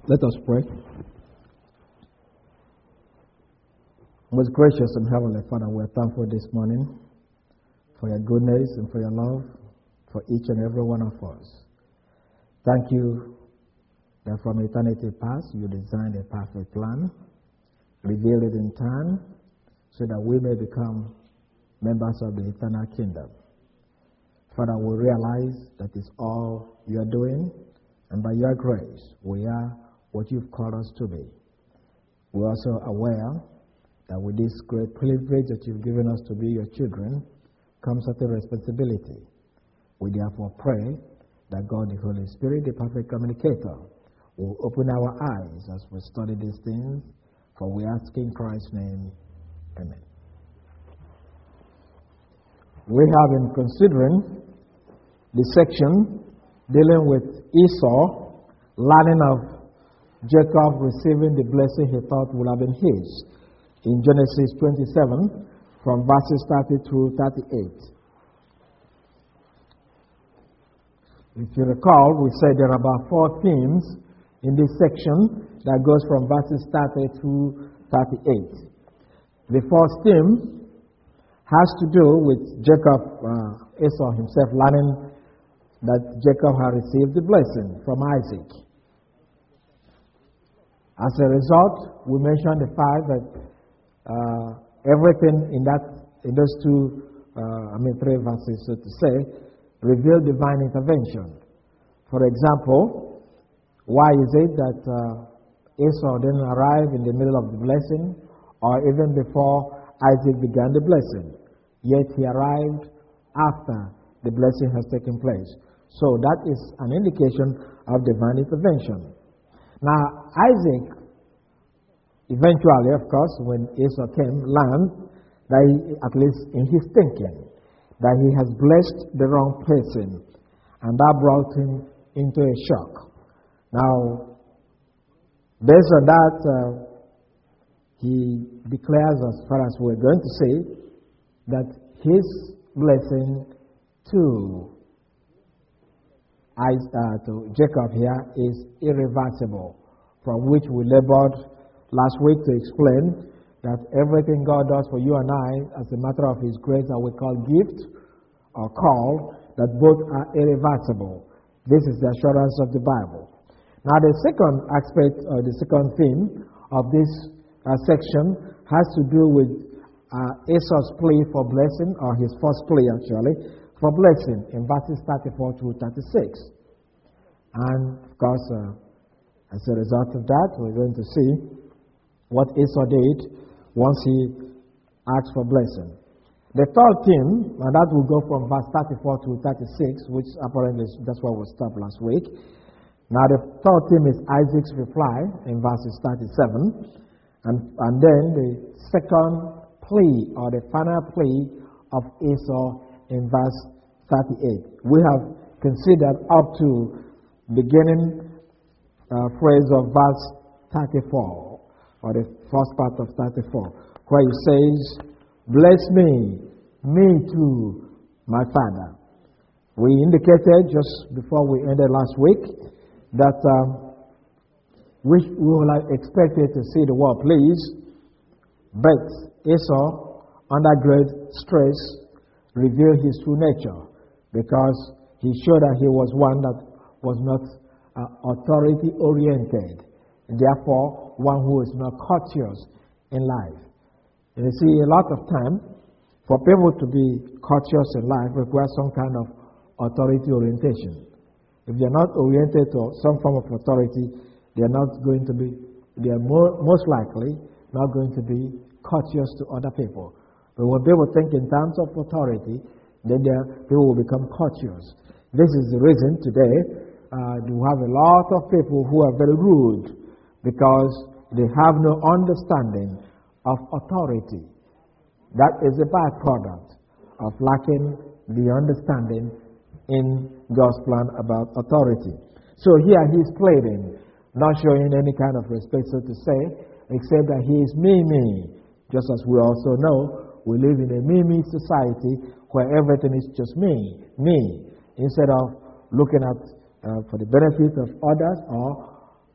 Let us pray. Most gracious and heavenly Father, we are thankful this morning for your goodness and for your love for each and every one of us. Thank you that from eternity past you designed a perfect plan, revealed it in time, so that we may become members of the eternal kingdom. Father, we realize that it's all you are doing, and by your grace we are what you've called us to be. We're also aware that with this great privilege that you've given us to be your children comes certain responsibility. We therefore pray that God, the Holy Spirit, the perfect communicator, will open our eyes as we study these things, for we ask in Christ's name. Amen. We have been considering the section dealing with Esau, learning of Jacob receiving the blessing he thought would have been his, in Genesis 27, from verses 30 through 38. If you recall, we said there are about 4 themes in this section that goes from verses 30 through 38. The first theme has to do with Jacob, Esau himself, learning that Jacob had received the blessing from Isaac. As a result, we mentioned the fact that everything in those 3 verses, so to say, revealed divine intervention. For example, why is it that Esau didn't arrive in the middle of the blessing, or even before Isaac began the blessing, yet he arrived after the blessing has taken place? So that is an indication of divine intervention. Now, Isaac, eventually, of course, when Esau came, learned that he, at least in his thinking, that he has blessed the wrong person, and that brought him into a shock. Now, based on that, he declares, as far as we're going to say, that his blessing to Jacob here is irreversible, from which we labored last week to explain that everything God does for you and I, as a matter of His grace, that we call gift or call, that both are irreversible. This is the assurance of the Bible. Now, the second aspect, or the second theme of this section has to do with Esau's plea for blessing, or his first plea actually, for blessing in verses 34 through 36. And of course, as a result of that, we're going to see what Esau did once he asked for blessing. The third theme, and that will go from verse 34 to 36, which apparently that's where we stopped last week. Now the third theme is Isaac's reply in verses 37, and then the second plea, or the final plea of Esau in verse 38. We have considered up to beginning phrase of verse 34, or the first part of 34, where he says, "Bless me too, my father." We indicated just before we ended last week that we will have expected to see the word please, but Esau, under great stress, revealed his true nature, because he showed that he was one that was not authority-oriented, and therefore one who is not courteous in life. And you see, a lot of time, for people to be courteous in life requires some kind of authority orientation. If they're not oriented to some form of authority, they are most likely not going to be courteous to other people. But when people think in terms of authority, then people will become courteous. This is the reason today you have a lot of people who are very rude, because they have no understanding of authority. That is a byproduct of lacking the understanding in God's plan about authority. So here he is pleading, not showing any kind of respect, so to say, except that he is me. Just as we also know, we live in a me society where everything is just me, instead of looking at for the benefit of others, or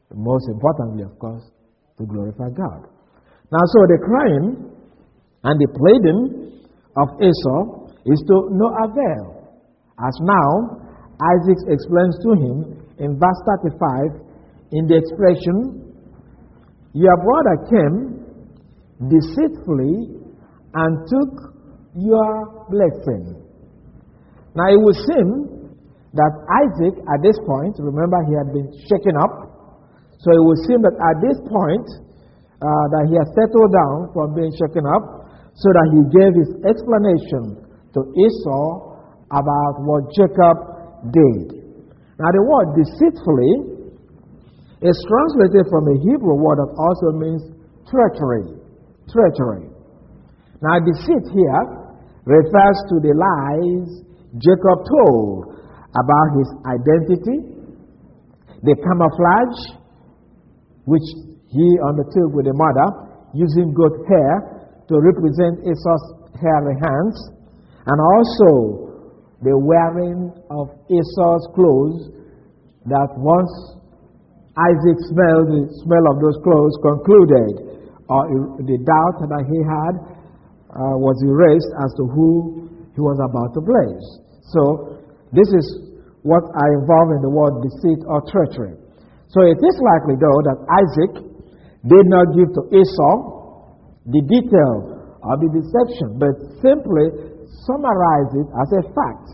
Most importantly, of course, to glorify God. Now, so the crying and the pleading of Esau is to no avail, as now Isaac explains to him in verse 35 in the expression, "Your brother came deceitfully and took your blessing." Now it would seem that Isaac at this point, remember he had been shaken up, so it would seem that at this point that he had settled down from being shaken up, so that he gave his explanation to Esau about what Jacob did. Now the word deceitfully is translated from a Hebrew word that also means treachery. Treachery. Now deceit here refers to the lies Jacob told about his identity, the camouflage which he undertook with the mother, using goat hair to represent Esau's hairy hands, and also the wearing of Esau's clothes, that once Isaac smelled the smell of those clothes, concluded, or the doubt that he had was erased as to who he was about to bless. So this is what I involve in the word deceit or treachery. So it is likely, though, that Isaac did not give to Esau the detail of the deception, but simply summarize it as a fact.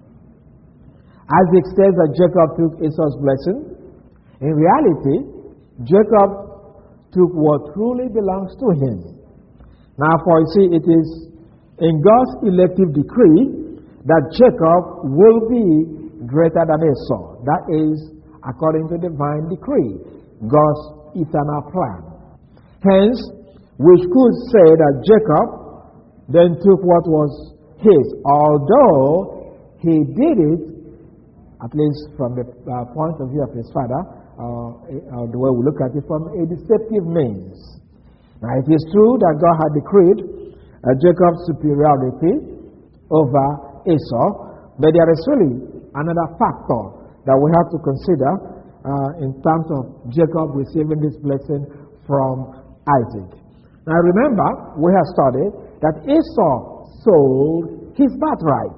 Isaac says that Jacob took Esau's blessing. In reality, Jacob took what truly belongs to him. Now, for you see, it is in God's elective decree that Jacob will be greater than Esau. That is according to divine decree, God's eternal plan. Hence, we could say that Jacob then took what was his, although he did it, at least from the point of view of his father, the way we look at it, from a deceptive means. Now, it is true that God had decreed Jacob's superiority over Esau, but there is really another factor that we have to consider in terms of Jacob receiving this blessing from Isaac. Now, remember, we have studied that Esau sold his birthright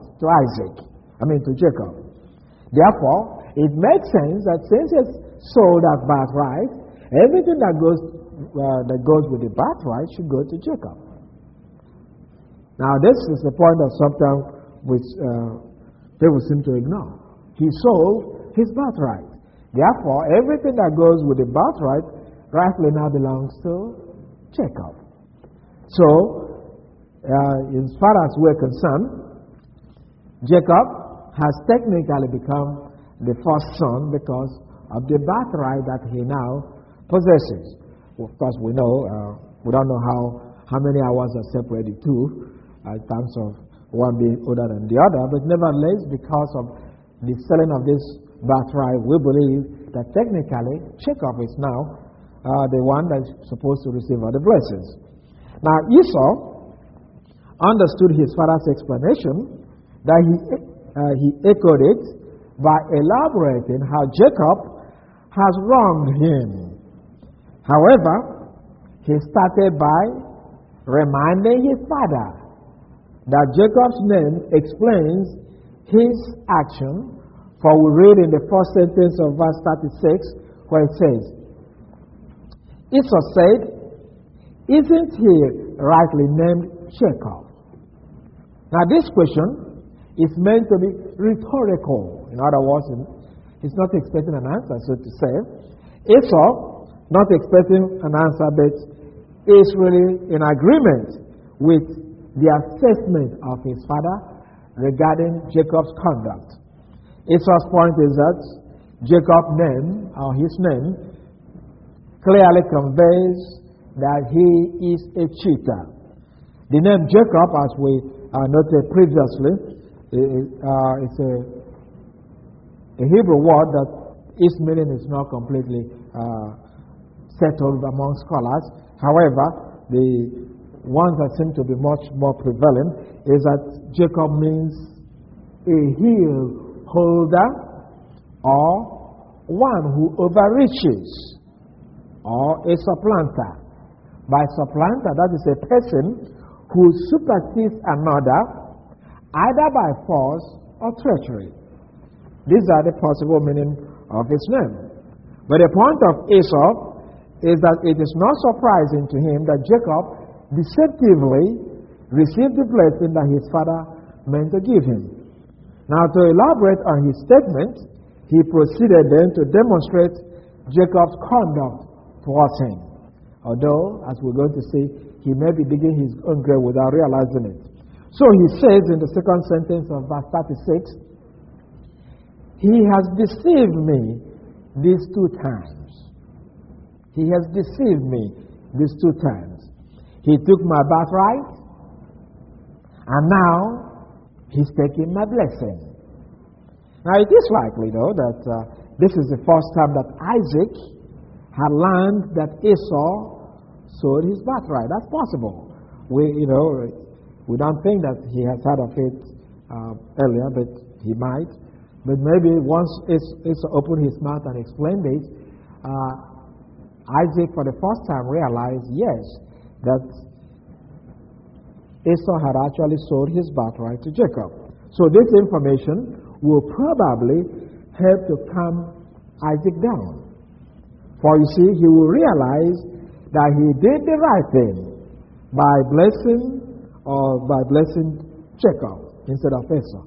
to Jacob. Therefore, it makes sense that since he sold that birthright, everything that goes with the birthright should go to Jacob. Now, this is the point of sometimes which people seem to ignore. He sold his birthright. Therefore, everything that goes with the birthright rightly now belongs to Jacob. So, as far as we're concerned, Jacob has technically become the first son because of the birthright that he now possesses. Of course, we know, we don't know how many hours are separated two in terms of one being older than the other, but nevertheless, because of the selling of this birthright, we believe that technically Jacob is now the one that's supposed to receive all the blessings. Now, Esau understood his father's explanation, that he echoed it by elaborating how Jacob has wronged him. However, he started by reminding his father that Jacob's name explains his action, for we read in the first sentence of verse 36 where it says, Esau said, "Isn't he rightly named Jacob?" Now this question is meant to be rhetorical. In other words, he's not expecting an answer, so to say. Esau, not expecting an answer, but is really in agreement with the assessment of his father regarding Jacob's conduct. Esau's point is that Jacob's name, or his name, clearly conveys that he is a cheater. The name Jacob, as we noted previously, it's a Hebrew word that its meaning is not completely settled among scholars. However, the ones that seem to be much more prevalent is that Jacob means a heel holder or one who overreaches. or a supplanter. By supplanter, that is a person who supersedes another either by force or treachery. These are the possible meaning of his name. But the point of Esau is that it is not surprising to him that Jacob deceptively received the blessing that his father meant to give him. Now, to elaborate on his statement, he proceeded then to demonstrate Jacob's conduct towards him. Although, as we're going to see, he may be digging his own grave without realizing it. So he says in the second sentence of verse 36, he has deceived me these 2 times. He has deceived me these 2 times. He took my birthright, and now he's taking my blessing. Now it is likely, though, that this is the first time that Isaac had learned that Esau sold his birthright. That's possible. We don't think that he has heard of it earlier, but he might. But maybe once Esau opened his mouth and explained it, Isaac for the first time realized, yes, that Esau had actually sold his birthright to Jacob. So this information will probably help to calm Isaac down. For you see, he will realize that he did the right thing by blessing Jacob instead of Esau.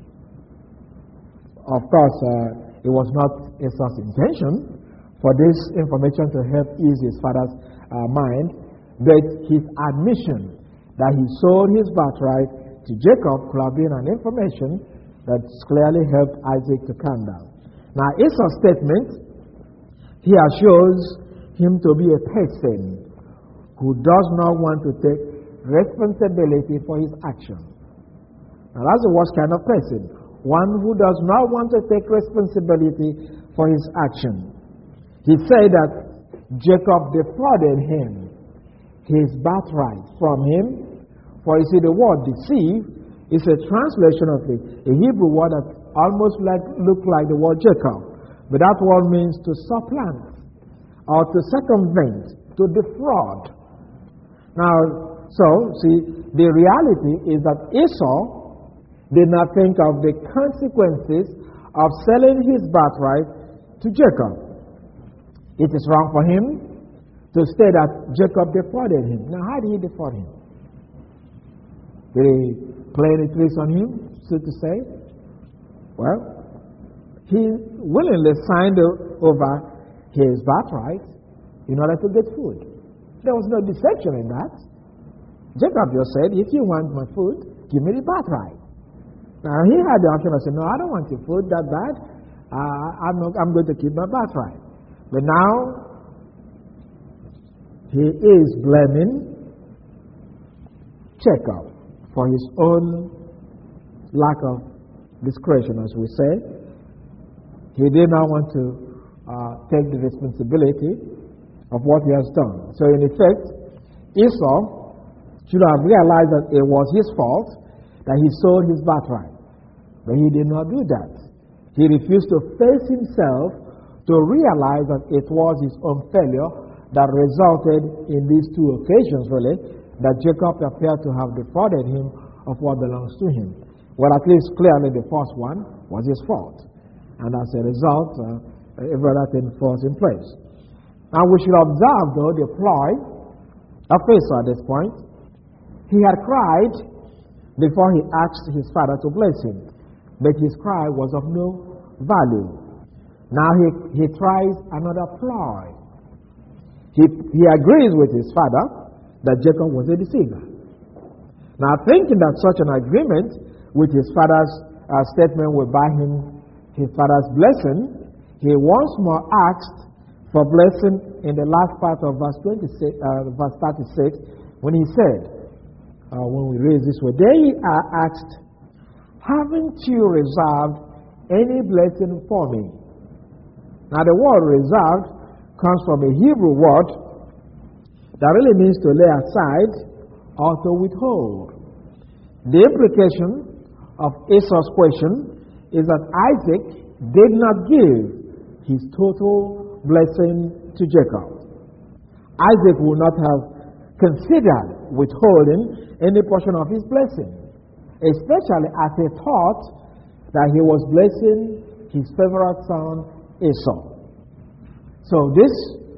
Of course, it was not Esau's intention for this information to help ease his father's mind, but his admission that he sold his birthright to Jacob could have been an information that clearly helped Isaac to calm down. Now, Esau's statement here shows him to be a person who does not want to take responsibility for his action. Now, that's the worst kind of person. One who does not want to take responsibility for his action. He said that Jacob defrauded him, his birthright from him. For you see, the word deceive is a translation of a Hebrew word that almost look like the word Jacob. But that word means to supplant or to circumvent, to defraud. Now, the reality is that Esau did not think of the consequences of selling his birthright to Jacob. It is wrong for him to say that Jacob defrauded him. Now, how did he defraud him? Did he play any tricks on him, so to say? Well, he willingly signed over his birthright in order to get food. There was no deception in that. Jacob just said, if you want my food, give me the birthright. Now, he had the option of saying, no, I don't want your food that bad. I'm going to keep my birthright. But now, he is blaming Jacob for his own lack of discretion, as we say. He did not want to take the responsibility of what he has done. So, in effect, Esau should have realized that it was his fault that he sold his birthright. But he did not do that. He refused to face himself to realize that it was his own failure that resulted in these 2 occasions, really, that Jacob appeared to have defrauded him of what belongs to him. Well, at least clearly the first one was his fault. And as a result, every other thing falls in place. Now we should observe, though, the ploy of Esau at this point. He had cried before he asked his father to bless him. But his cry was of no value. Now he tries another ploy. He agrees with his father that Jacob was a deceiver. Now, thinking that such an agreement with his father's statement would buy him his father's blessing, he once more asked for blessing in the last part of verse 36, when he said, when we read this way, they are asked, haven't you reserved any blessing for me? Now, the word reserved comes from a Hebrew word that really means to lay aside or to withhold. The implication of Esau's question is that Isaac did not give his total blessing to Jacob. Isaac would not have considered withholding any portion of his blessing, especially as he thought that he was blessing his favorite son Esau. So this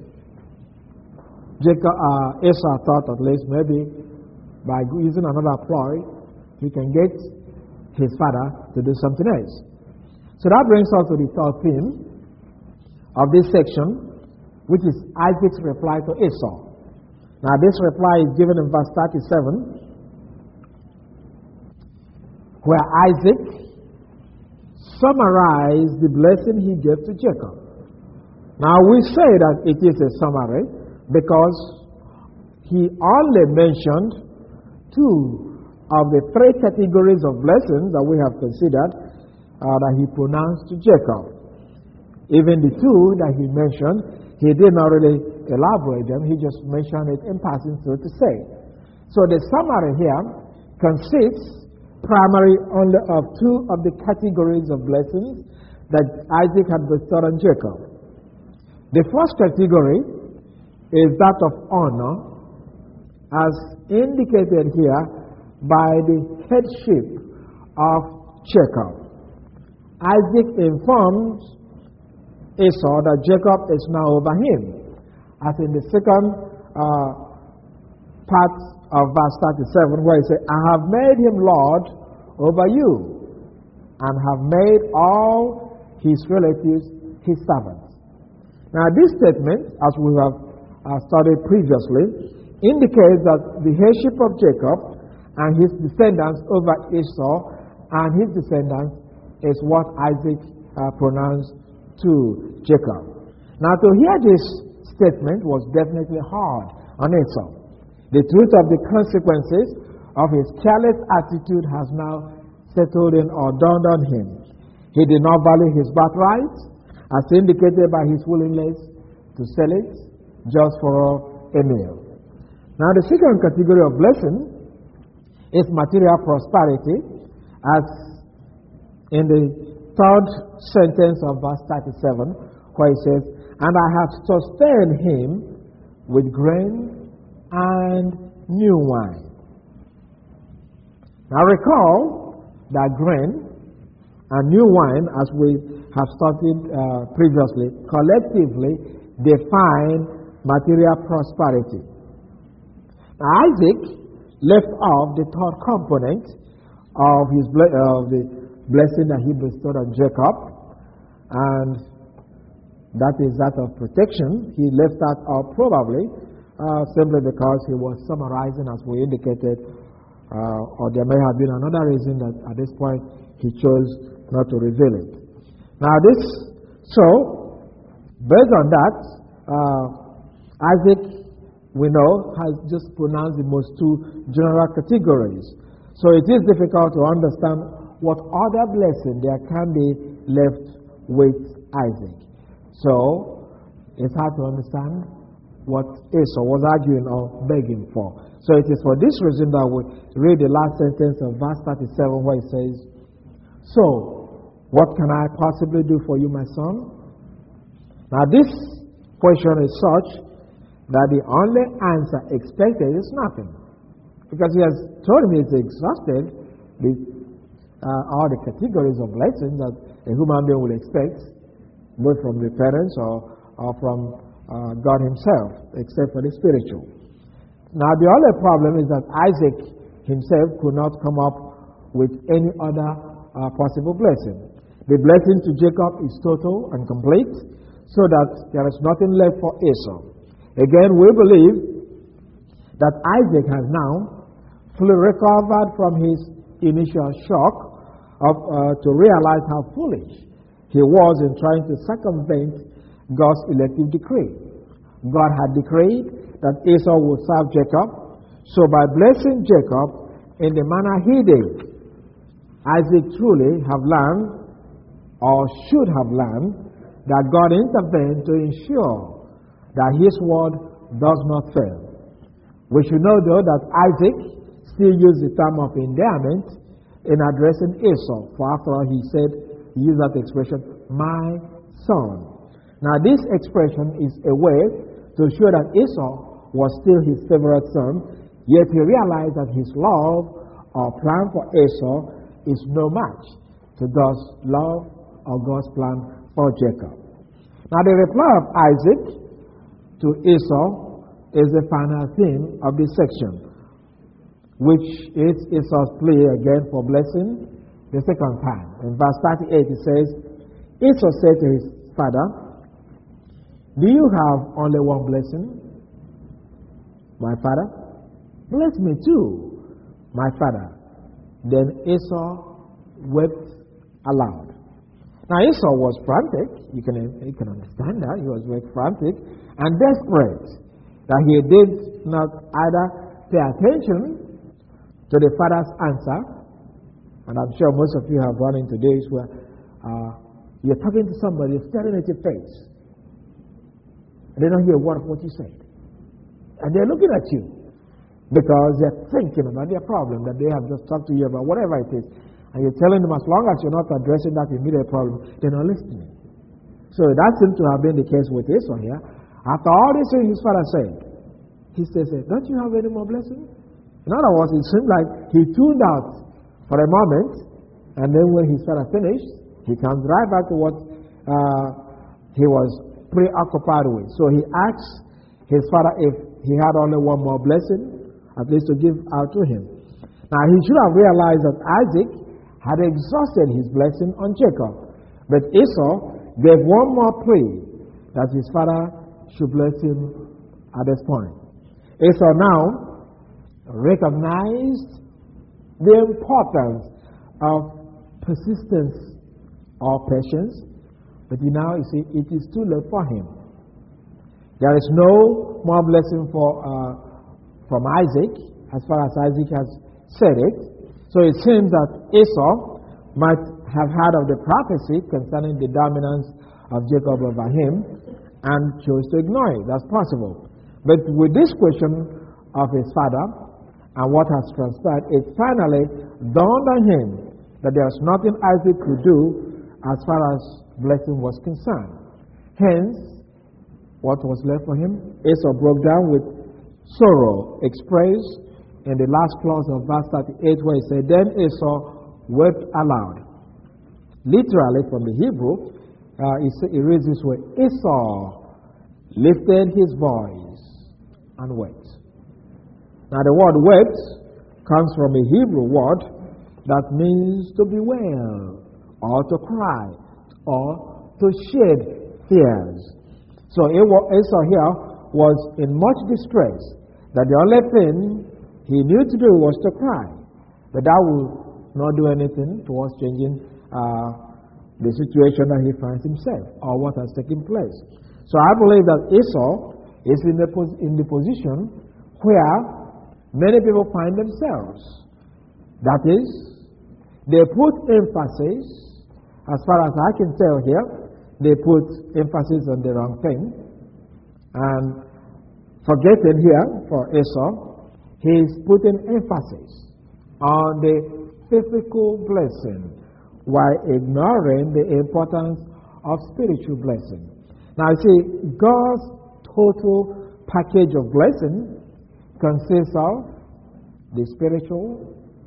Esau thought, at least maybe by using another ploy, he can get his father to do something else. So that brings us to the third theme of this section, which is Isaac's reply to Esau. Now this reply is given in verse 37, where Isaac summarized the blessing he gave to Jacob. Now we say that it is a summary because he only mentioned two of the three categories of blessings that we have considered that he pronounced to Jacob. Even the two that he mentioned, he did not really elaborate them, he just mentioned it in passing, so to say. So the summary here consists primarily only of two of the categories of blessings that Isaac had bestowed on Jacob. The first category is that of honor, as indicated here by the headship of Jacob. Isaac informs Esau that Jacob is now over him, as in the second part of verse 37, where he says, I have made him Lord over you, and have made all his relatives his servants. Now this statement, as we have studied previously, indicates that the headship of Jacob and his descendants over Esau and his descendants is what Isaac pronounced to Jacob. Now to hear this statement was definitely hard on Esau. The truth of the consequences of his careless attitude has now settled in or dawned on him. He did not value his birthright, as indicated by his willingness to sell it just for a meal. Now the second category of blessing is material prosperity, as in the third sentence of verse 37, where it says, and I have sustained him with grain and new wine. Now recall that grain and new wine, as we have studied previously, collectively define material prosperity. Now Isaac left off the third component of the blessing that he bestowed on Jacob, and that is that of protection. He left that out probably simply because he was summarizing, as we indicated, or there may have been another reason that at this point he chose not to reveal it. Now based on that, Isaac, we know, has just pronounced the most two general categories. So it is difficult to understand what other blessing there can be left with Isaac. So it's hard to understand what Esau was arguing or begging for. So it is for this reason that we read the last sentence of verse 37, where it says, so what can I possibly do for you, my son? Now this question is such that the only answer expected is nothing, because he has told me it's exhausted all the categories of blessings that a human being will expect, both from the parents or from God himself, except for the spiritual. Now the only problem is that Isaac himself could not come up with any other possible blessing. The blessing to Jacob is total and complete, so that there is nothing left for Esau. Again, we believe that Isaac has now fully recovered from his initial shock to realize how foolish he was in trying to circumvent God's elective decree. God had decreed that Esau would serve Jacob, so by blessing Jacob in the manner he did, Isaac truly have learned, or should have learned, that God intervened to ensure that his word does not fail. We should know, though, that Isaac still used the term of endearment in addressing Esau, for after all he used that expression, my son. Now this expression is a way to show that Esau was still his favorite son, yet he realized that his love or plan for Esau is no match to God's love or God's plan for Jacob. Now, the reply of Isaac to Esau is the final theme of this section, which is Esau's plea again for blessing the second time. In verse 38 it says, Esau said to his father, "Do you have only one blessing, my father? Bless me too, my father." Then Esau wept aloud. Now Esau was frantic. You can understand that. He was very frantic and desperate that he did not either pay attention to the father's answer, and I'm sure most of you have run into days where you're talking to somebody, staring at your face, and they don't hear a word of what you said. And they're looking at you because they're thinking about their problem that they have just talked to you about, whatever it is. And you're telling them as long as you're not addressing that immediate problem, they're not listening. So that seems to have been the case with Esau here. After all this thing his father said, he says, "Don't you have any more blessing?" In other words, it seemed like he tuned out for a moment, and then when his father finished, he comes right back to what he was preoccupied with. So he asks his father if he had only one more blessing, at least to give out to him. Now he should have realized that Isaac had exhausted his blessing on Jacob, but Esau gave one more plea that his father should bless him at this point. Esau now recognized the importance of persistence or patience, but now you see it is too late for him. There is no more blessing from Isaac, as far as Isaac has said it. So it seems that Esau might have heard of the prophecy concerning the dominance of Jacob over him and chose to ignore it. That's possible. But with this question of his father and what has transpired, it finally dawned on him that there was nothing Isaac could do as far as blessing was concerned. Hence, what was left for him? Esau broke down with sorrow expressed in the last clause of verse 38, where he said, "Then Esau wept aloud." Literally from the Hebrew, it reads this way: Esau lifted his voice and wept. Now the word wept comes from a Hebrew word that means to bewail, or to cry, or to shed tears. So Esau here was in much distress, that the only thing he knew to do was to cry. But that will not do anything towards changing the situation that he finds himself, or what has taken place. So I believe that Esau is in the position where many people find themselves. That is, they put emphasis, as far as I can tell here, they put emphasis on the wrong thing. And forgetting here for Esau, he's putting emphasis on the physical blessing while ignoring the importance of spiritual blessing. Now you see, God's total package of blessing consists of the spiritual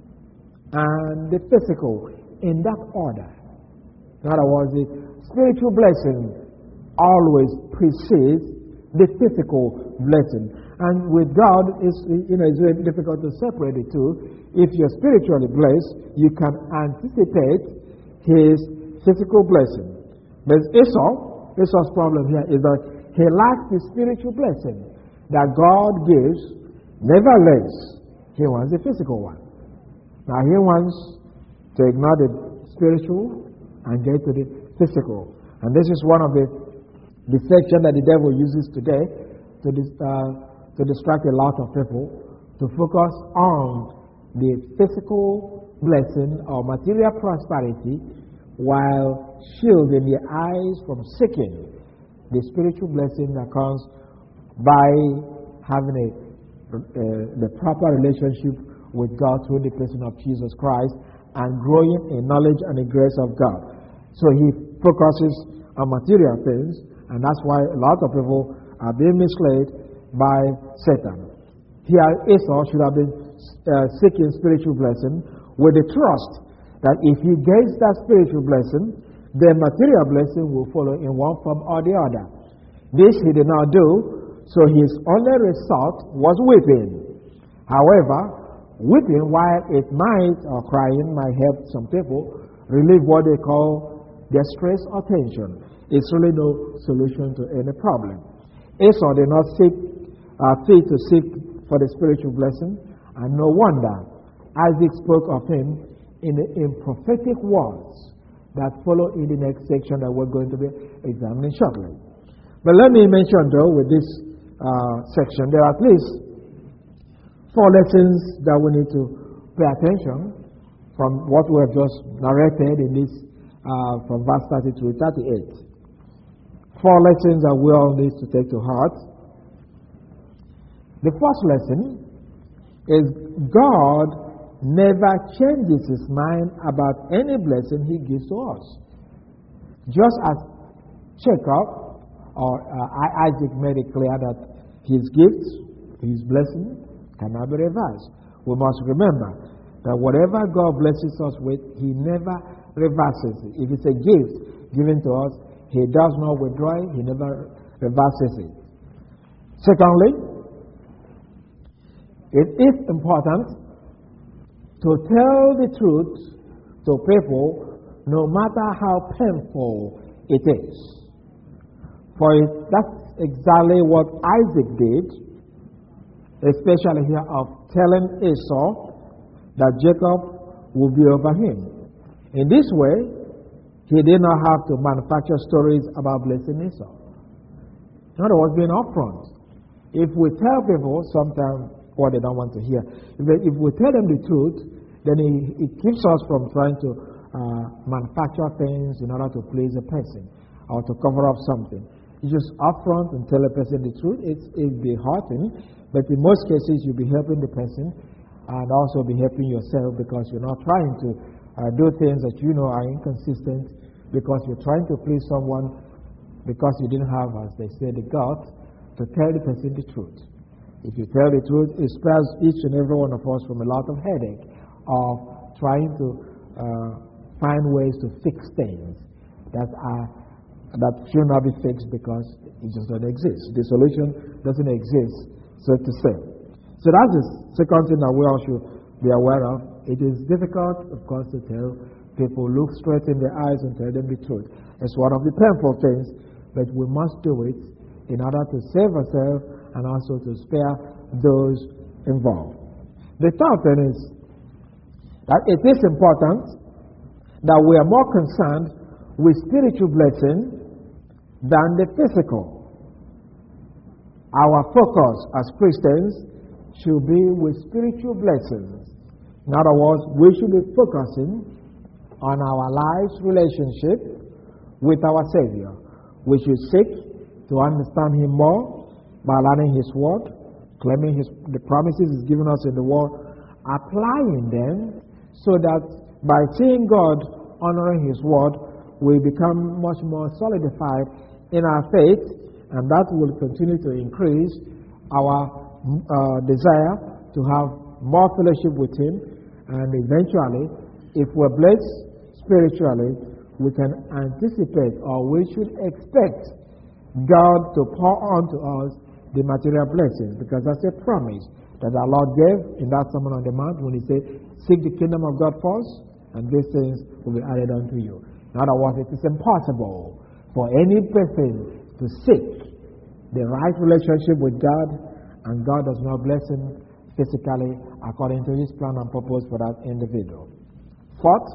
and the physical in that order. In other words, the spiritual blessing always precedes the physical blessing. And with God, it's very difficult to separate the two. If you're spiritually blessed, you can anticipate His physical blessing. But Esau's problem here is that he lacks the spiritual blessing that God gives. Nevertheless, he wants the physical one. Now he wants to ignore the spiritual and get to the physical. And this is one of the deception that the devil uses today to distract a lot of people, to focus on the physical blessing or material prosperity while shielding their eyes from seeking the spiritual blessing that comes by having the proper relationship with God through the person of Jesus Christ and growing in knowledge and the grace of God. So he focuses on material things, and that's why a lot of people are being misled by Satan. Here, Esau should have been seeking spiritual blessing with the trust that if he gets that spiritual blessing, the material blessing will follow in one form or the other. This he did not do, so his only resort was weeping. However, weeping, while it might, or crying, might help some people relieve what they call distress or tension, it's really no solution to any problem. Esau did not seek to seek for the spiritual blessing, and no wonder Isaac spoke of him in prophetic words that follow in the next section that we're going to be examining shortly. But let me mention, though, with this section, there are at least 4 lessons that we need to pay attention from what we have just narrated in this, from verse 30 to 38. 4 lessons that we all need to take to heart. The first lesson is God never changes his mind about any blessing he gives to us. Just as Jacob or Isaac made it clear that his gifts, his blessing, cannot be reversed. We must remember that whatever God blesses us with, he never reverses it. If it's a gift given to us, he does not withdraw it, he never reverses it. Secondly, it is important to tell the truth to people no matter how painful it is. For that's exactly what Isaac did, especially here of telling Esau that Jacob will be over him. In this way, he did not have to manufacture stories about blessing Esau. In other words, being upfront. If we tell people sometimes what they don't want to hear, if we tell them the truth, then it keeps us from trying to manufacture things in order to please a person or to cover up something. You just upfront and tell a person the truth. It'll be hurting, but in most cases you'll be helping the person and also be helping yourself, because you're not trying to do things that you know are inconsistent, because you're trying to please someone because you didn't have, as they say, the guts to tell the person the truth. If you tell the truth, it spares each and every one of us from a lot of headache of trying to find ways to fix things that should not be fixed because it just doesn't exist. The solution doesn't exist, so to say. So that's the second thing that we all should be aware of. It is difficult, of course, to tell people, look straight in their eyes and tell them the truth. It's one of the painful things, but we must do it in order to save ourselves and also to spare those involved. The third thing is that it is important that we are more concerned with spiritual blessing than the physical. Our focus as Christians should be with spiritual blessings. In other words, we should be focusing on our life's relationship with our Savior. We should seek to understand Him more by learning His Word, claiming the promises He's given us in the Word, applying them so that by seeing God, honoring His Word, we become much more solidified in our faith, and that will continue to increase our desire to have more fellowship with Him, and eventually, if we're blessed spiritually, we can anticipate, or we should expect, God to pour onto us the material blessings, because that's a promise that our Lord gave in that Sermon on the Mount when He said, "Seek the kingdom of God first, and these things will be added unto you." In other words, it is impossible for any person to seek the right relationship with God, and God does not bless him physically according to His plan and purpose for that individual. Fourth,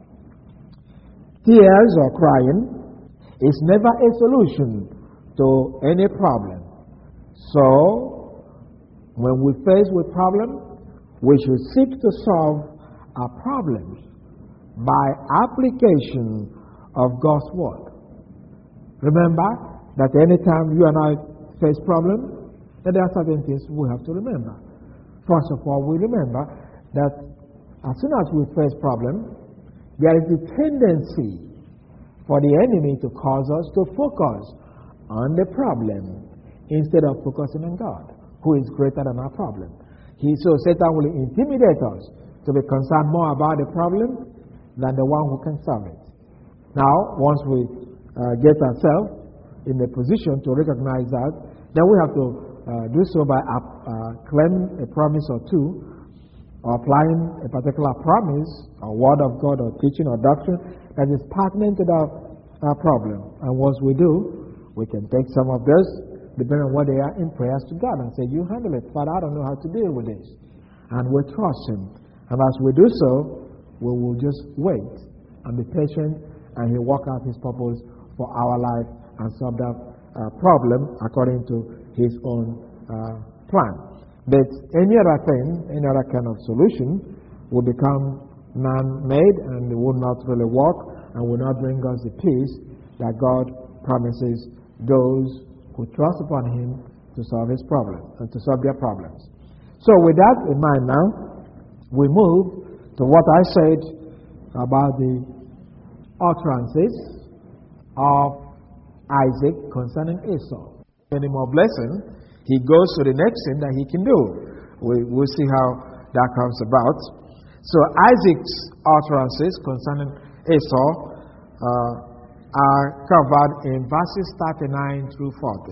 tears or crying is never a solution to any problem. So, when we face with problem, we should seek to solve our problems by application of God's Word. Remember that anytime you and I face problems, there are certain things we have to remember. First of all, we remember that as soon as we face problems, there is a tendency for the enemy to cause us to focus on the problem instead of focusing on God, who is greater than our problem. So Satan will intimidate us to be concerned more about the problem than the one who can solve it. Now, once we get ourselves in a position to recognize that, then we have to do so by claiming a promise or two, or applying a particular promise, or word of God, or teaching, or doctrine that is pertinent to our problem. And once we do, we can take some of those, depending on what they are, in prayers to God and say, you handle it, Father, I don't know how to deal with this. And we trust Him. And as we do so, we will just wait and be patient, and He'll work out His purpose for our life and solve that problem according to His own plan. But any other thing, any other kind of solution will become man-made, and it will not really work and will not bring us the peace that God promises those who trust upon Him to solve His problem and to solve their problems. So with that in mind now, we move to what I said about the utterances of Isaac concerning Esau. Any more blessing, he goes to the next thing that he can do. We'll see how that comes about. So Isaac's utterances concerning Esau are covered in verses 39 through 40.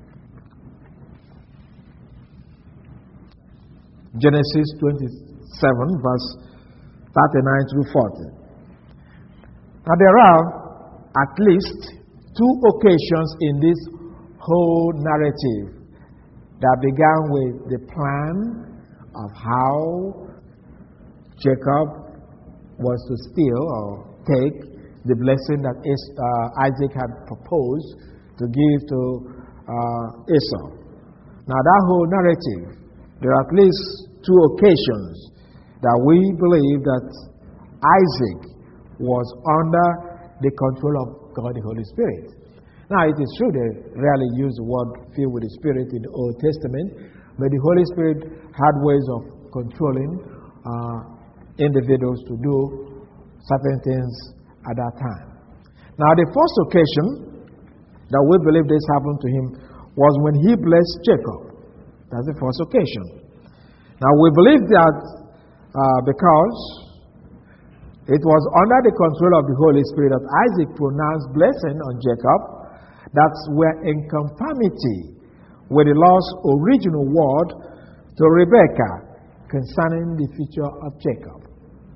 Genesis 27, verse 39 through 40. Now there are at least two occasions in this whole narrative that began with the plan of how Jacob was to steal or take the blessing that Isaac had proposed to give to Esau. Now that whole narrative, there are at least two occasions that we believe that Isaac was under the control of God the Holy Spirit. Now it is true they rarely use the word filled with the Spirit in the Old Testament, but the Holy Spirit had ways of controlling individuals to do certain things at that time. Now the first occasion that we believe this happened to him was when he blessed Jacob. That's the first occasion. Now we believe that because it was under the control of the Holy Spirit that Isaac pronounced blessing on Jacob that were in conformity with the Lord's original word to Rebekah concerning the future of Jacob.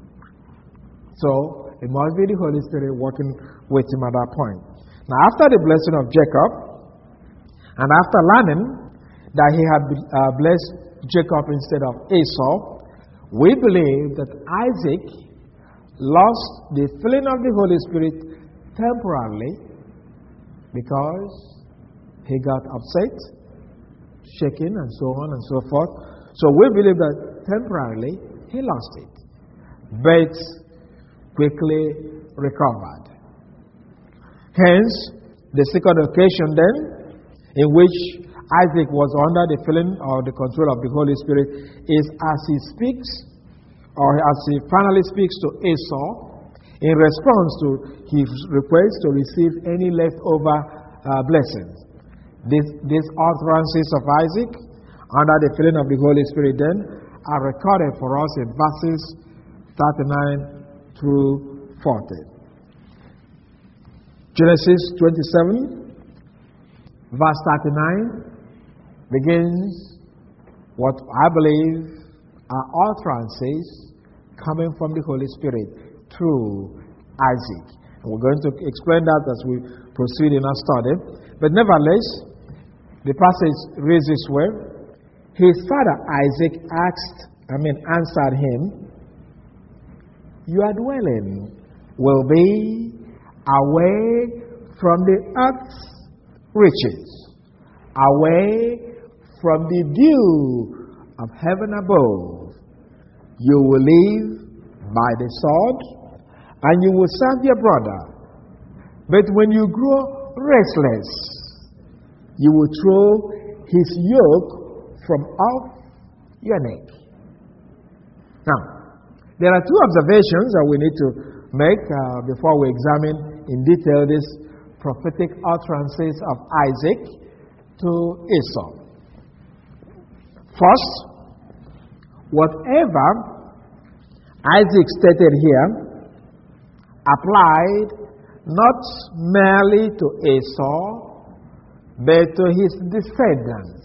So it must be the Holy Spirit working with him at that point. Now after the blessing of Jacob, and after learning that he had blessed Jacob instead of Esau, we believe that Isaac lost the filling of the Holy Spirit temporarily because he got upset, shaken, and so on and so forth. So we believe that temporarily he lost it, but quickly recovered. Hence, the second occasion then, in which Isaac was under the filling or the control of the Holy Spirit, is as he speaks, or as he finally speaks to Esau, in response to his request to receive any leftover blessings. These utterances of Isaac, under the filling of the Holy Spirit then, are recorded for us in verses 39 through 40. Genesis 27, verse 39, begins what I believe are utterances coming from the Holy Spirit through Isaac. And we're going to explain that as we proceed in our study. But nevertheless, the passage reads this way. His father Isaac answered him, "Your dwelling will be away from the earth's riches, away from the dew of heaven above. You will live by the sword, and you will serve your brother. But when you grow restless, you will throw his yoke from off your neck." Now, there are two observations that we need to make before we examine in detail these prophetic utterances of Isaac to Esau. First, whatever Isaac stated here applied not merely to Esau, but to his descendants.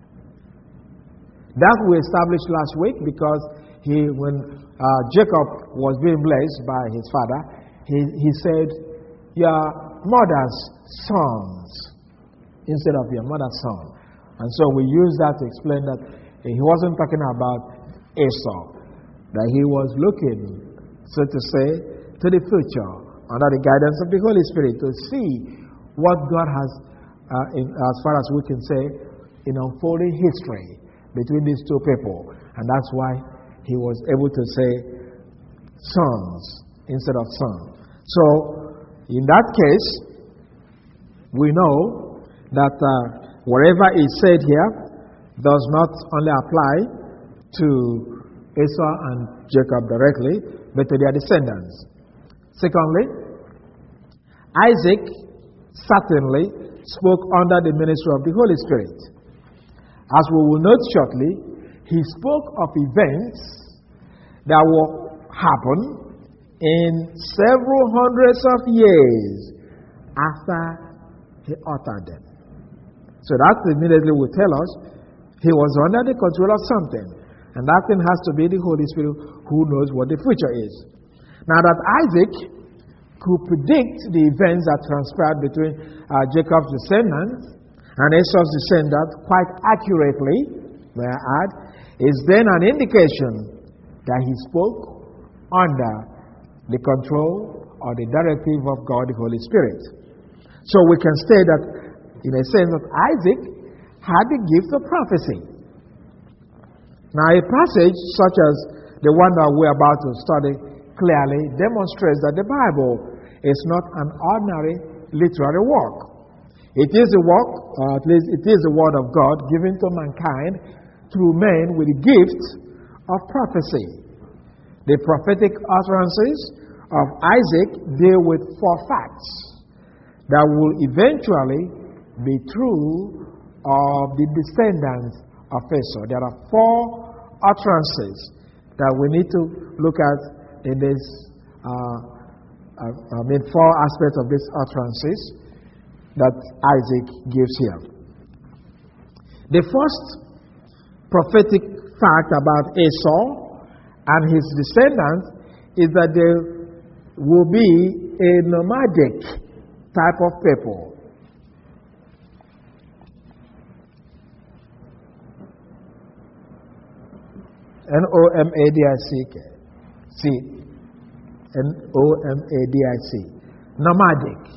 That we established last week because when Jacob was being blessed by his father, he said, "Your mother's sons," instead of "your mother's son." And so we use that to explain that he wasn't talking about Esau, that he was looking, so to say, to the future under the guidance of the Holy Spirit to see what God has, as far as we can say, in unfolding history between these two people. And that's why he was able to say sons instead of son. So, in that case, we know that whatever is said here does not only apply to Esau and Jacob directly, but to their descendants. Secondly, Isaac certainly spoke under the ministry of the Holy Spirit. As we will note shortly, he spoke of events that will happen in several hundreds of years after he uttered them. So that immediately will tell us he was under the control of something. And that thing has to be the Holy Spirit who knows what the future is. Now that Isaac could predict the events that transpired between Jacob's descendants and Esau's descendants quite accurately, may I add, is then an indication that he spoke under the control or the directive of God, the Holy Spirit. So we can say that, in a sense, that Isaac had the gift of prophecy. Now, a passage such as the one that we're about to study clearly demonstrates that the Bible is not an ordinary literary work. It is a work, or at least it is the word of God given to mankind through men with the gift of prophecy. The prophetic utterances of Isaac deal with 4 facts that will eventually be true of the descendants of Esau. There are 4 utterances that we need to look at in this, 4 aspects of these utterances that Isaac gives here. The first prophetic fact about Esau and his descendants is that they will be a nomadic type of people. Nomadic. See, nomadic. Nomadic.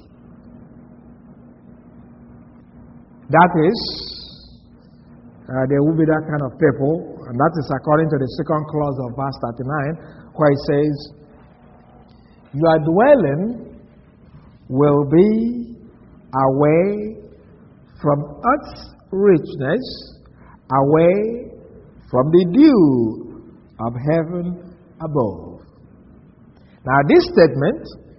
That is, there will be that kind of people, and that is according to the second clause of verse 39, where it says, "Your dwelling will be away from earth's richness, away from the dew of heaven above." Now, this statement,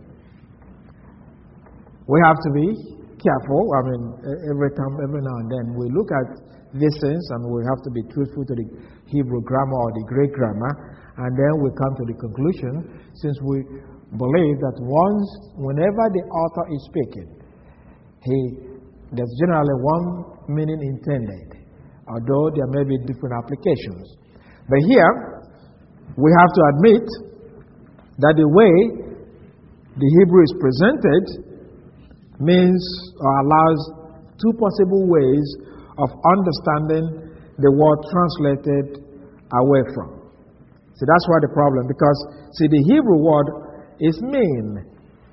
we have to be careful. Every now and then, we look at these things and we have to be truthful to the Hebrew grammar or the Greek grammar, and then we come to the conclusion, since we believe that whenever the author is speaking, there's generally one meaning intended, although there may be different applications. But here, we have to admit that the way the Hebrew is presented means or allows 2 possible ways of understanding the word translated away from. See, that's why the problem, because, see, the Hebrew word is mean.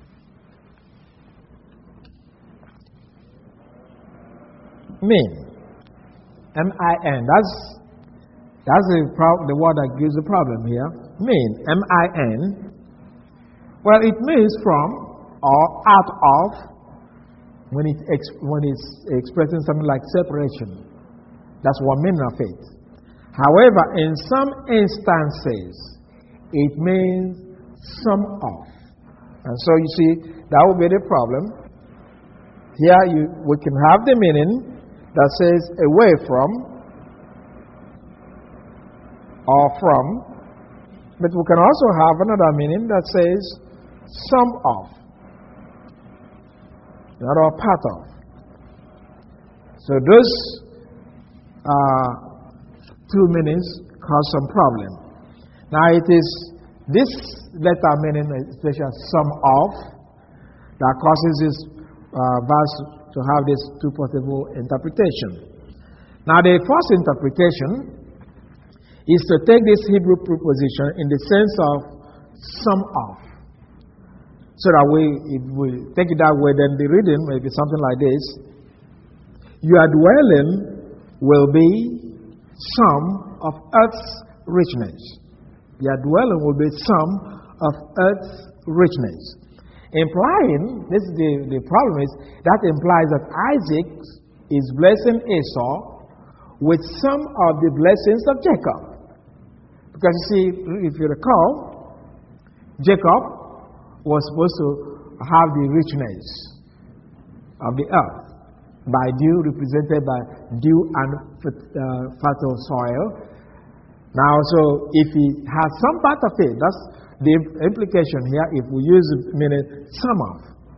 Mean. M-I-N. That's the word that gives the problem here. Mean. M-I-N. Well, it means from or out of, when it's expressing something like separation. That's one meaning of it. However, in some instances, it means some of. And so you see, that will be the problem. Here we can have the meaning, that says away from or from, but we can also have another meaning that says some of, another part of. So those two meanings cause some problem. Now it is this letter meaning, especially some of, that causes this verse to have these two possible interpretations. Now the first interpretation is to take this Hebrew preposition in the sense of some of. So that if we take it that way, then the reading may be something like this. Your dwelling will be some of earth's richness. Your dwelling will be some of earth's richness. Implying, this is the problem is, that implies that Isaac is blessing Esau with some of the blessings of Jacob. Because you see, if you recall, Jacob was supposed to have the richness of the earth by dew, represented by dew and fertile soil. Now, so if he has some part of it, that's the implication here if we use it meaning some of.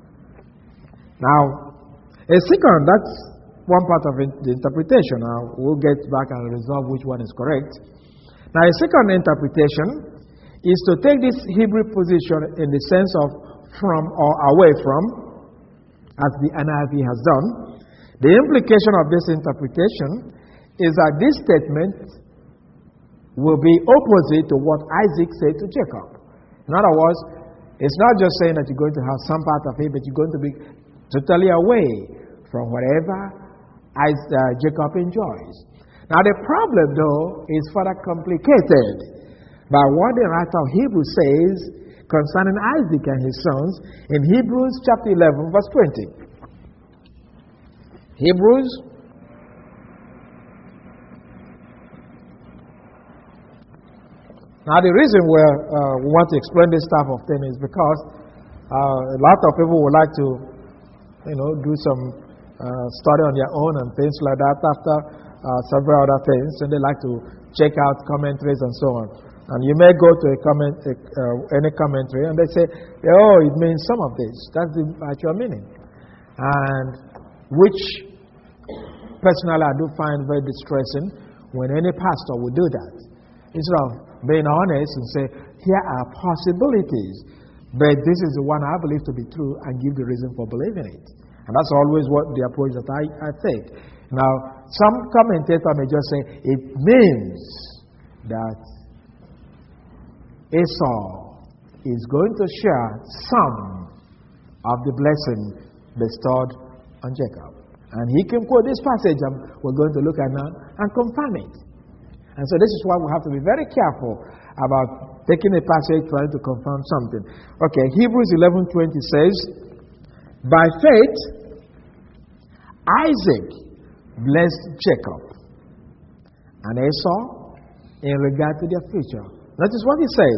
Now, a second, that's one part of the interpretation. Now, we'll get back and resolve which one is correct. Now, a second interpretation is to take this Hebrew position in the sense of from or away from, as the NIV has done. The implication of this interpretation is that this statement will be opposite to what Isaac said to Jacob. In other words, it's not just saying that you're going to have some part of it, but you're going to be totally away from whatever Jacob enjoys. Now, the problem, though, is further complicated by what the writer of Hebrews says concerning Isaac and his sons in Hebrews chapter 11, verse 20. Hebrews Now, the reason we want to explain this type of thing is because a lot of people would like to, do some study on their own and things like that after several other things, and they like to check out commentaries and so on. And you may go to any commentary and they say, oh, it means some of this. That's the actual meaning. And which, personally, I do find very distressing when any pastor would do that. Instead of being honest and say, here are possibilities, but this is the one I believe to be true, and give the reason for believing it. And that's always what the approach that I take. Now, some commentator may just say, it means that Esau is going to share some of the blessing bestowed on Jacob. And he can quote this passage we're going to look at now and confirm it. And so this is why we have to be very careful about taking a passage trying to confirm something. Okay, Hebrews 11:20 says, by faith, Isaac blessed Jacob and Esau in regard to their future. Notice what he says.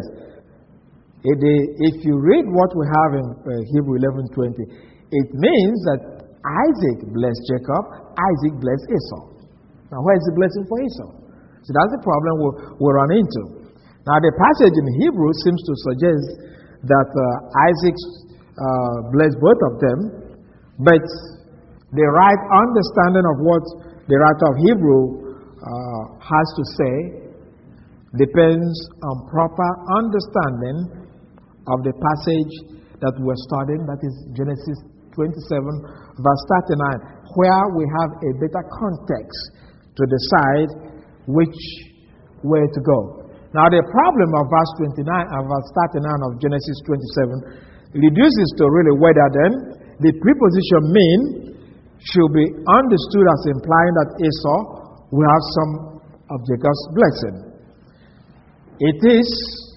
If you read what we have in Hebrews 11:20, it means that Isaac blessed Jacob, Isaac blessed Esau. Now, where is the blessing for Esau? So that's the problem we'll run into. Now, the passage in Hebrew seems to suggest that Isaac blessed both of them, but the right understanding of what the writer of Hebrew has to say depends on proper understanding of the passage that we're studying, that is Genesis 27, verse 39, where we have a better context to decide which way to go. Now, the problem of verse 29 and verse 39 of Genesis 27 reduces to really whether then the preposition mean should be understood as implying that Esau will have some of Jacob's blessing. It is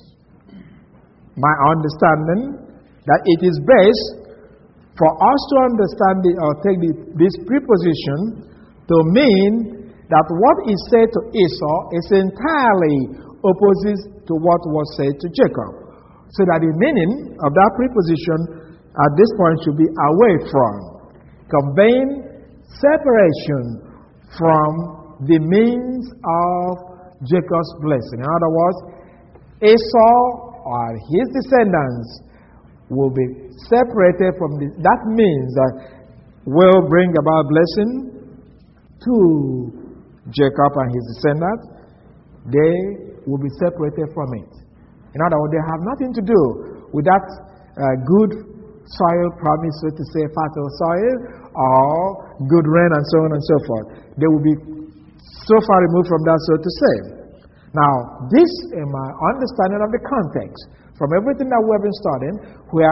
my understanding that it is best for us to understand or take this preposition to mean that what is said to Esau is entirely opposite to what was said to Jacob. So that the meaning of that preposition at this point should be away from, conveying separation from the means of Jacob's blessing. In other words, Esau or his descendants will be separated from that means that will bring about blessing to Jacob and his descendants. They will be separated from it. In other words, they have nothing to do with that good soil promise, so to say, fertile soil, or good rain, and so on and so forth. They will be so far removed from that, so to say. Now, this is my understanding of the context. From everything that we have been studying, where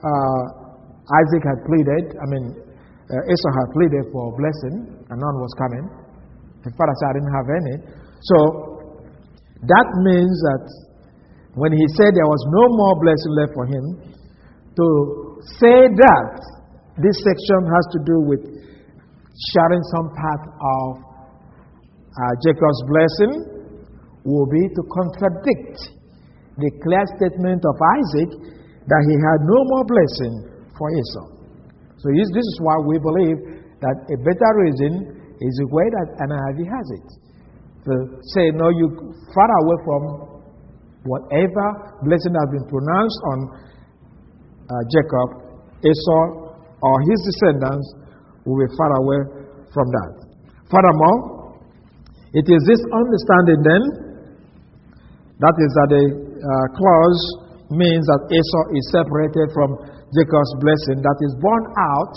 Isaac had pleaded, Esau had pleaded for a blessing, and none was coming. His father said, I didn't have any. So, that means that when he said there was no more blessing left for him, to say that this section has to do with sharing some part of Jacob's blessing will be to contradict the clear statement of Isaac that he had no more blessing for Esau. So this is why we believe that a better reason is the way that NIV has it. To say, no, you far away from whatever blessing has been pronounced on Jacob, Esau, or his descendants will be far away from that. Furthermore, it is this understanding then, that is that the clause means that Esau is separated from Jacob's blessing, that is borne out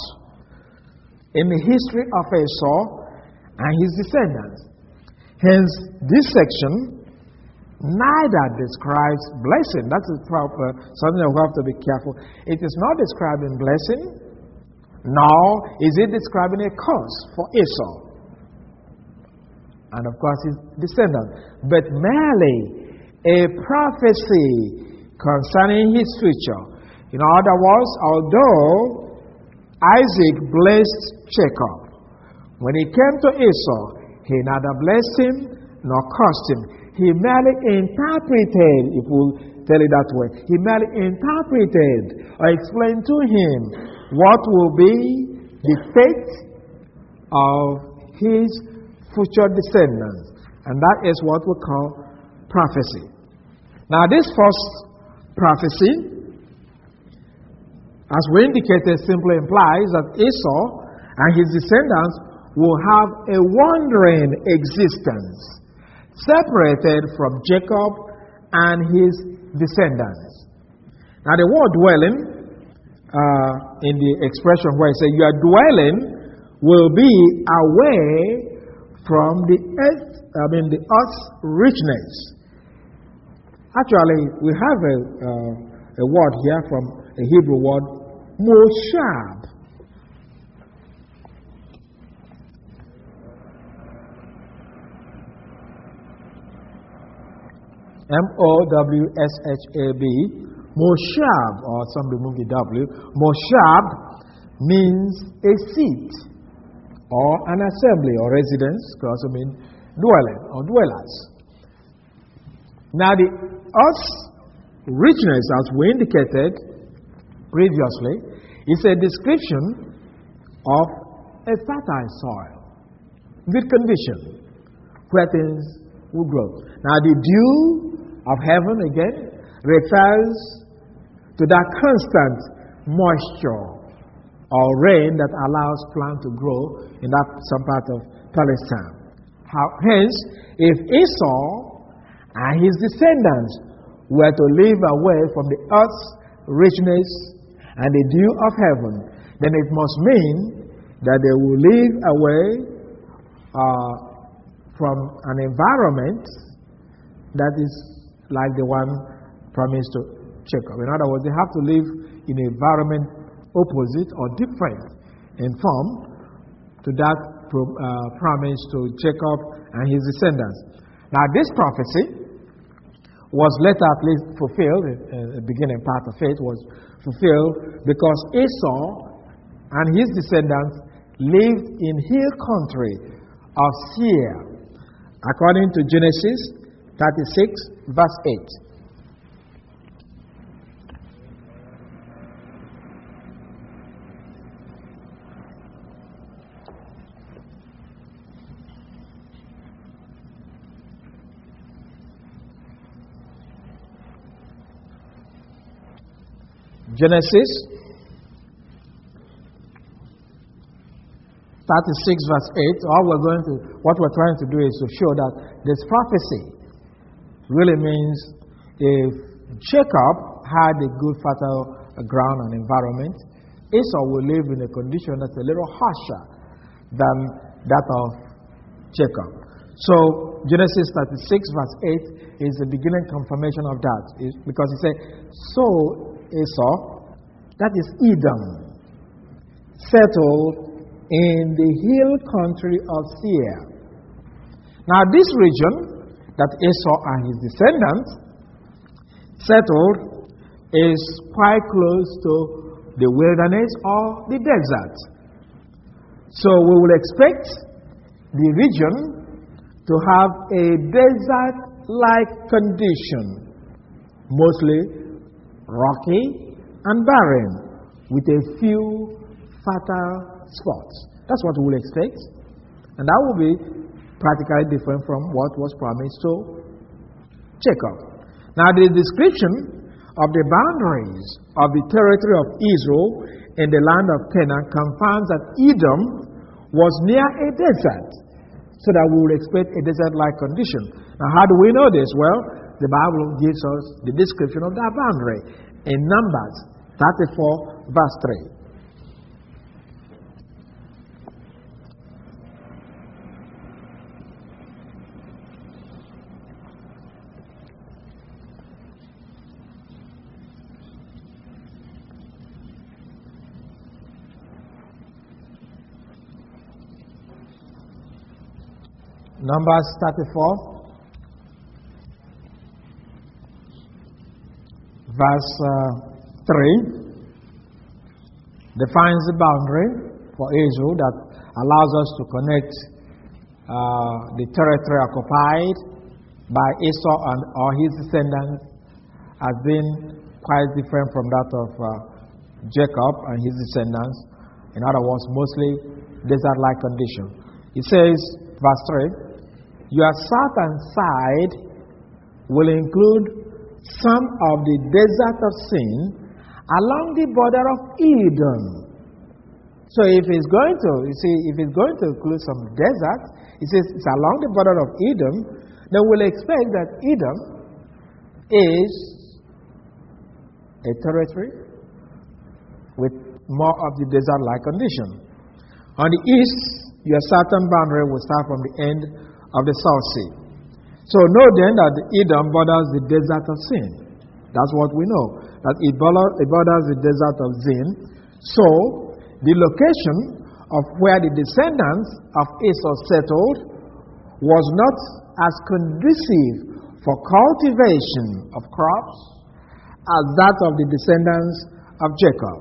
in the history of Esau and his descendants. Hence, this section neither describes blessing. That's something that we have to be careful. It is not describing blessing, nor is it describing a curse for Esau and of course his descendants, but merely a prophecy concerning his future. In other words, although Isaac blessed Jacob, when he came to Esau, he neither blessed him nor cursed him. He merely interpreted, if we'll tell it that way, he merely interpreted or explained to him what will be the fate of his future descendants. And that is what we call prophecy. Now, this first prophecy, as we indicated, simply implies that Esau and his descendants will have a wandering existence, separated from Jacob and his descendants. Now, the word dwelling, in the expression where it says you are dwelling, will be away from the earth, the earth's richness. Actually, we have a word here from a Hebrew word, moshab. M-O-W-S-H-A-B, moshab, or some remove the W. Moshab means a seat, or an assembly, or residence, could also mean dwelling, or dwellers. Now, the earth's richness, as we indicated previously, is a description of a fertile soil, good condition, where things will grow. Now, the dew of heaven, again, refers to that constant moisture or rain that allows plant to grow in that some part of Palestine. Hence, if Esau and his descendants were to live away from the earth's richness and the dew of heaven, then it must mean that they will live away from an environment that is like the one promised to Jacob. In other words, they have to live in an environment opposite or different in form to that promised to Jacob and his descendants. Now, this prophecy was later at least fulfilled, the beginning part of it was fulfilled because Esau and his descendants lived in hill country of Seir, according to Genesis 36, verse 8. Genesis 36 verse 8. What we're trying to do is to show that this prophecy really means if Jacob had a good fertile ground and environment, Esau will live in a condition that's a little harsher than that of Jacob. So Genesis 36 verse 8 is the beginning confirmation of that, because he said, so Esau, that is Edom, settled in the hill country of Seir. Now this region that Esau and his descendants settled is quite close to the wilderness or the desert. So we will expect the region to have a desert-like condition, mostly rocky and barren, with a few fertile spots. That's what we will expect. And that will be practically different from what was promised to Jacob. Now, the description of the boundaries of the territory of Israel in the land of Canaan confirms that Edom was near a desert, so that we would expect a desert-like condition. Now, how do we know this? Well, the Bible gives us the description of that boundary in Numbers 34, verse 3. Numbers 34, verse 3, defines the boundary for Israel that allows us to connect the territory occupied by Esau or his descendants as being quite different from that of Jacob and his descendants. In other words, mostly desert-like condition. It says, verse 3, your southern side will include some of the desert of Sin along the border of Edom. So if it's going to include some desert, it says it's along the border of Edom, then we'll expect that Edom is a territory with more of the desert-like condition. On the east, your southern boundary will start from the end of the South Sea. So know then that Edom borders the desert of Sin. That's what we know, that it borders the desert of Zin. So the location of where the descendants of Esau settled was not as conducive for cultivation of crops as that of the descendants of Jacob.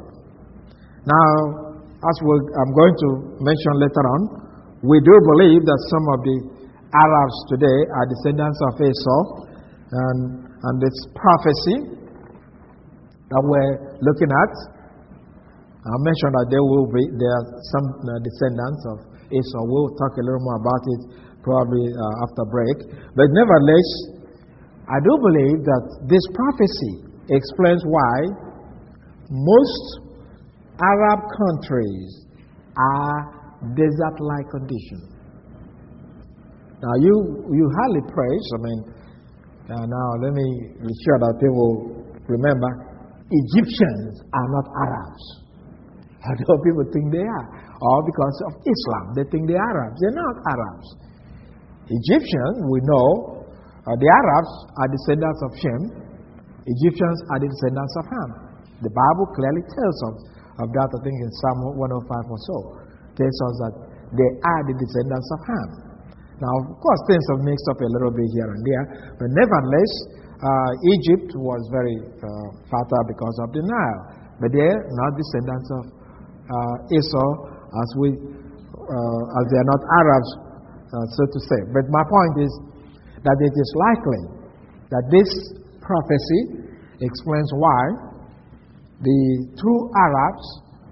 Now, as I'm going to mention later on, we do believe that some of the Arabs today are descendants of Esau, and this prophecy that we're looking at, I mentioned that there are some descendants of Esau. We'll talk a little more about it probably after break. But nevertheless, I do believe that this prophecy explains why most Arab countries are desert-like conditions. Now, you hardly praise. Now let me be sure that people remember, Egyptians are not Arabs. Although people think they are. Or because of Islam, they think they're Arabs. They're not Arabs. Egyptians, we know, the Arabs are descendants of Shem. Egyptians are the descendants of Ham. The Bible clearly tells us of that, I think in Psalm 105 or so. Tells us that they are the descendants of Ham. Now, of course, things have mixed up a little bit here and there, but nevertheless, Egypt was very fertile because of the Nile. But they're not descendants of Esau, as they are not Arabs, so to say. But my point is that it is likely that this prophecy explains why the true Arabs,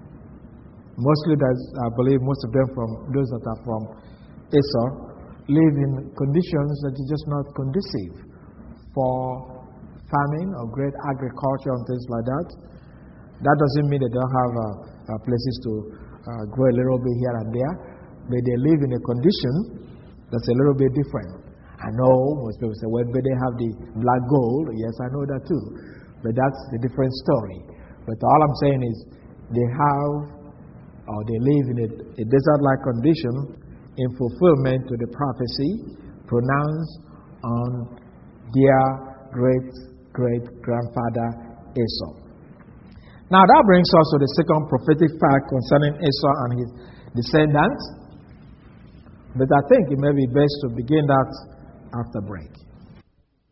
mostly I believe most of them from those that are from Esau, live in conditions that are just not conducive for farming or great agriculture and things like that. That doesn't mean they don't have places to grow a little bit here and there, but they live in a condition that's a little bit different. I know most people say, well, but they have the black gold. Yes, I know that too. But that's a different story. But all I'm saying is they live in a desert-like condition in fulfillment to the prophecy pronounced on their great-great-grandfather Esau. Now that brings us to the second prophetic fact concerning Esau and his descendants. But I think it may be best to begin that after break.